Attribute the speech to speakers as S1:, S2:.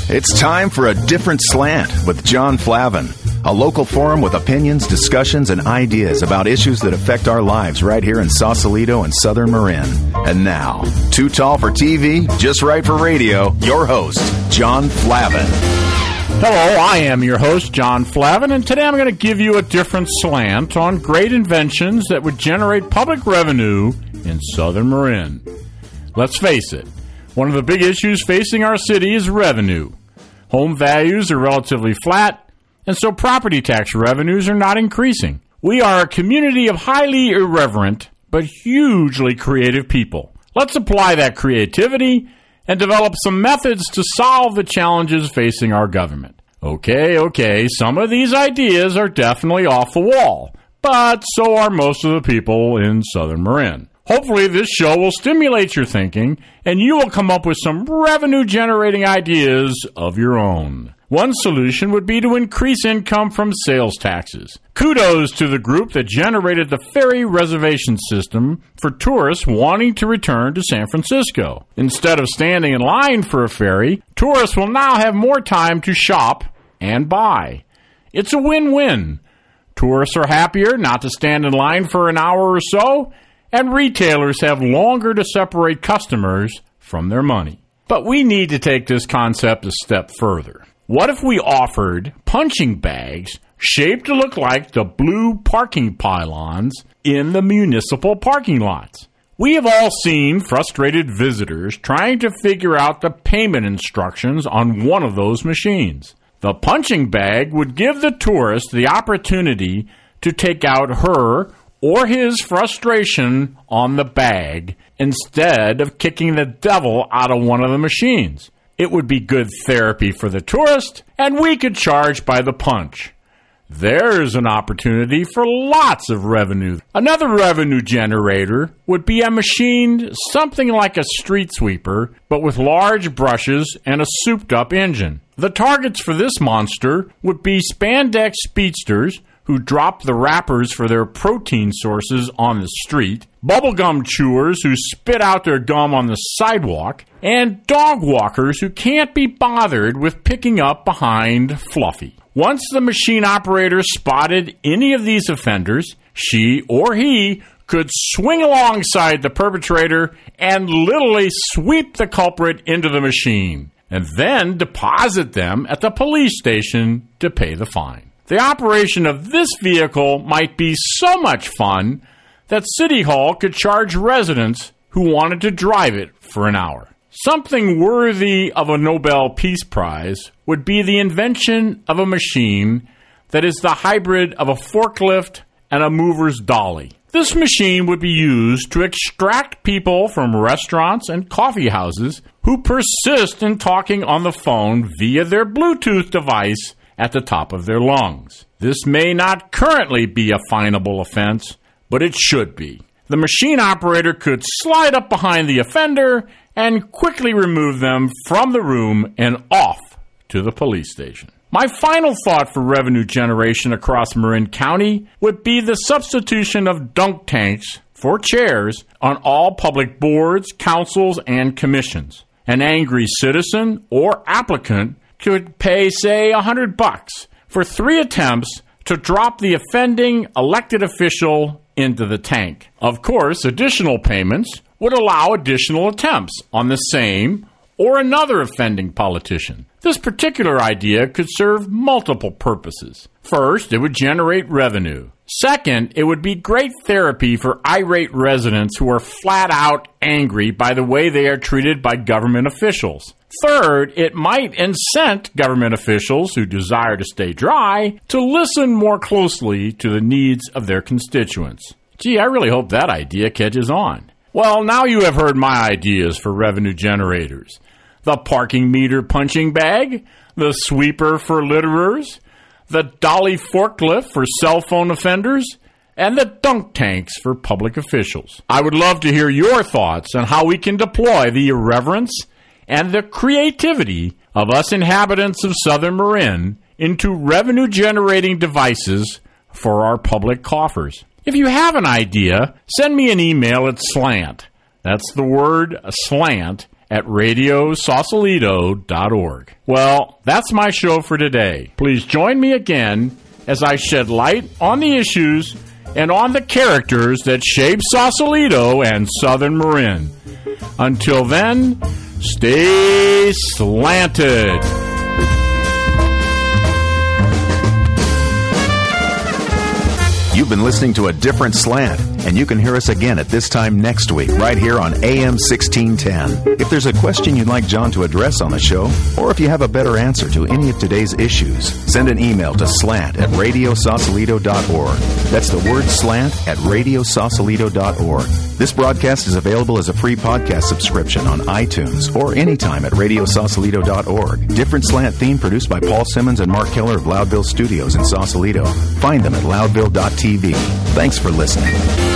S1: It's time for A Different Slant with John Flavin, a local forum with opinions, discussions, and ideas about issues that affect our lives right here in Sausalito and Southern Marin. And now, too tall for TV, just right for radio, your host, John Flavin.
S2: Hello, I am your host, John Flavin, and today I'm going to give you a different slant on great inventions that would generate public revenue in Southern Marin. Let's face it, one of the big issues facing our city is revenue. Home values are relatively flat, and so property tax revenues are not increasing. We are a community of highly irreverent but hugely creative people. Let's apply that creativity and develop some methods to solve the challenges facing our government. Okay, some of these ideas are definitely off the wall, but so are most of the people in Southern Marin. Hopefully this show will stimulate your thinking, and you will come up with some revenue-generating ideas of your own. One solution would be to increase income from sales taxes. Kudos to the group that generated the ferry reservation system for tourists wanting to return to San Francisco. Instead of standing in line for a ferry, tourists will now have more time to shop and buy. It's a win-win. Tourists are happier not to stand in line for an hour or so, and retailers have longer to separate customers from their money. But we need to take this concept a step further. What if we offered punching bags shaped to look like the blue parking pylons in the municipal parking lots? We have all seen frustrated visitors trying to figure out the payment instructions on one of those machines. The punching bag would give the tourist the opportunity to take out her or his frustration on the bag instead of kicking the devil out of one of the machines. It would be good therapy for the tourist, and we could charge by the punch. There's an opportunity for lots of revenue. Another revenue generator would be a machine something like a street sweeper, but with large brushes and a souped-up engine. The targets for this monster would be spandex speedsters who drop the wrappers for their protein sources on the street, bubblegum chewers who spit out their gum on the sidewalk, and dog walkers who can't be bothered with picking up behind Fluffy. Once the machine operator spotted any of these offenders, she or he could swing alongside the perpetrator and literally sweep the culprit into the machine, and then deposit them at the police station to pay the fine. The operation of this vehicle might be so much fun that City Hall could charge residents who wanted to drive it for an hour. Something worthy of a Nobel Peace Prize would be the invention of a machine that is the hybrid of a forklift and a mover's dolly. This machine would be used to extract people from restaurants and coffee houses who persist in talking on the phone via their Bluetooth device at the top of their lungs. This may not currently be a finable offense, but it should be. The machine operator could slide up behind the offender and quickly remove them from the room and off to the police station. My final thought for revenue generation across Marin County would be the substitution of dunk tanks for chairs on all public boards, councils, and commissions. An angry citizen or applicant could pay, say, $100 for 3 attempts to drop the offending elected official into the tank. Of course, additional payments would allow additional attempts on the same or another offending politician. This particular idea could serve multiple purposes. First, it would generate revenue. Second, it would be great therapy for irate residents who are flat out angry by the way they are treated by government officials. Third, it might incent government officials who desire to stay dry to listen more closely to the needs of their constituents. Gee, I really hope that idea catches on. Well, now you have heard my ideas for revenue generators. The parking meter punching bag, the sweeper for litterers, the dolly forklift for cell phone offenders, and the dunk tanks for public officials. I would love to hear your thoughts on how we can deploy the irreverence and the creativity of us inhabitants of Southern Marin into revenue-generating devices for our public coffers. If you have an idea, send me an email at slant. That's the word slant at radiosausalito.org. Well, that's my show for today. Please join me again as I shed light on the issues and on the characters that shape Sausalito and Southern Marin. Until then, stay slanted.
S1: You've been listening to A Different Slant, and you can hear us again at this time next week, right here on AM 1610. If there's a question you'd like John to address on the show, or if you have a better answer to any of today's issues, send an email to slant@radiosausalito.org. That's the word slant at radiosausalito.org. This broadcast is available as a free podcast subscription on iTunes or anytime at radiosausalito.org. Different Slant theme produced by Paul Simmons and Mark Keller of Loudville Studios in Sausalito. Find them at loudville.tv. Thanks for listening.